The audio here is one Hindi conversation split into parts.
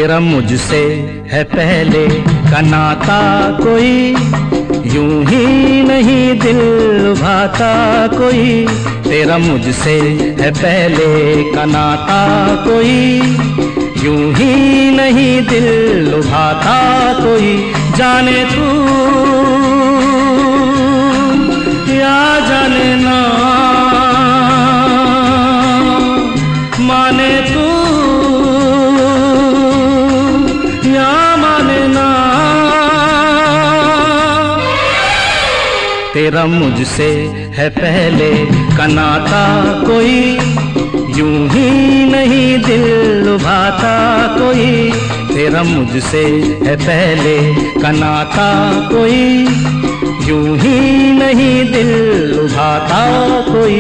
तेरा मुझसे है पहले का नाता कोई, यूं ही नहीं दिल लुभाता कोई। तेरा मुझसे है पहले का नाता कोई, यूं ही नहीं दिल लुभाता कोई। जाने तू या जाने ना, माने तू या माने ना, तेरा मुझसे है पहले का नाता कोई, यूं ही नहीं दिल लुभाता कोई। तेरा मुझसे है पहले का नाता कोई, यूं ही नहीं दिल लुभाता कोई।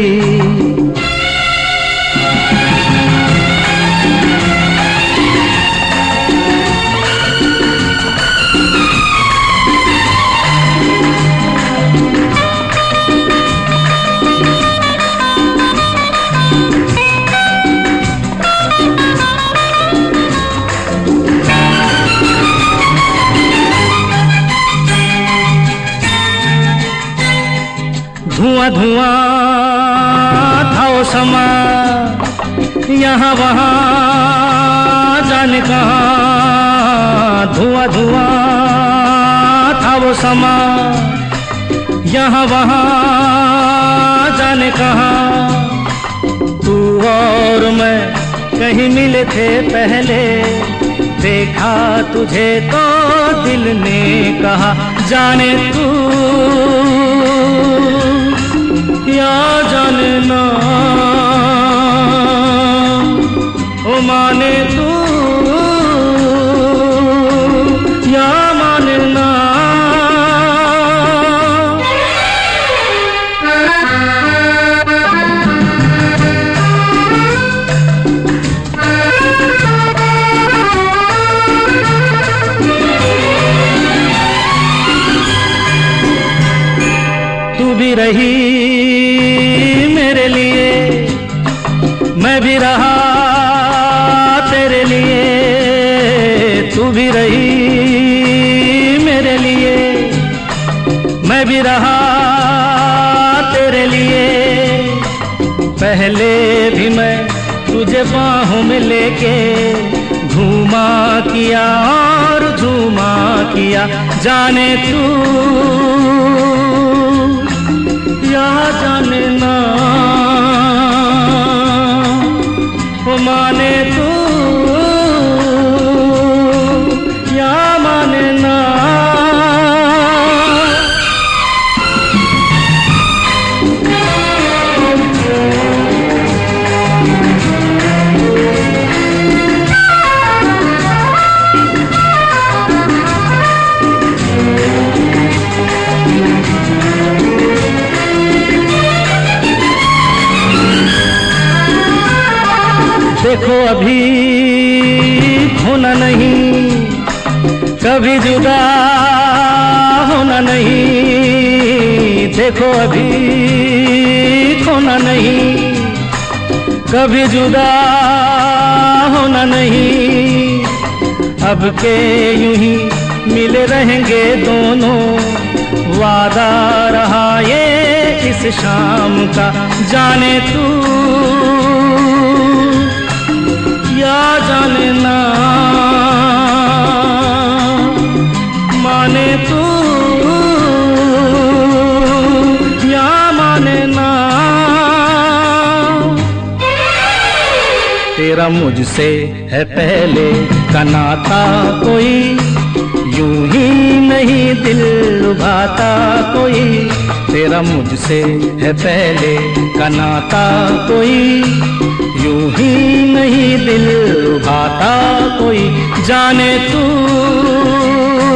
धुआं धुआं था वो समा, यहाँ वहाँ जाने कहाँ। धुआं धुआं था वो समा, यहाँ वहाँ जाने कहाँ। तू और मैं कहीं मिले थे पहले, देखा तुझे तो दिल ने कहा। जाने तू या जाने ना, ओ माने तू या माने ना। तू भी रही मेरे लिए, मैं भी रहा तेरे लिए। तू भी रही मेरे लिए, मैं भी रहा तेरे लिए। पहले भी मैं तुझे बाहों में लेके घूमा किया और झूमा किया। जाने तू या जाने ना, ओ माने तू या माने ना। देखो अभी खोना नहीं, कभी जुदा होना नहीं। देखो अभी खोना नहीं, कभी जुदा होना नहीं। अब के यूं ही मिले रहेंगे दोनों, वादा रहा ये इस शाम का। जाने तू या जाने ना, माने तू या माने ना। तेरा मुझसे है पहले का नाता कोई, यूं ही नहीं दिल लुभाता कोई। तेरा मुझसे है पहले का नाता कोई, यूं ही नहीं दिल लुभाता कोई। जाने तू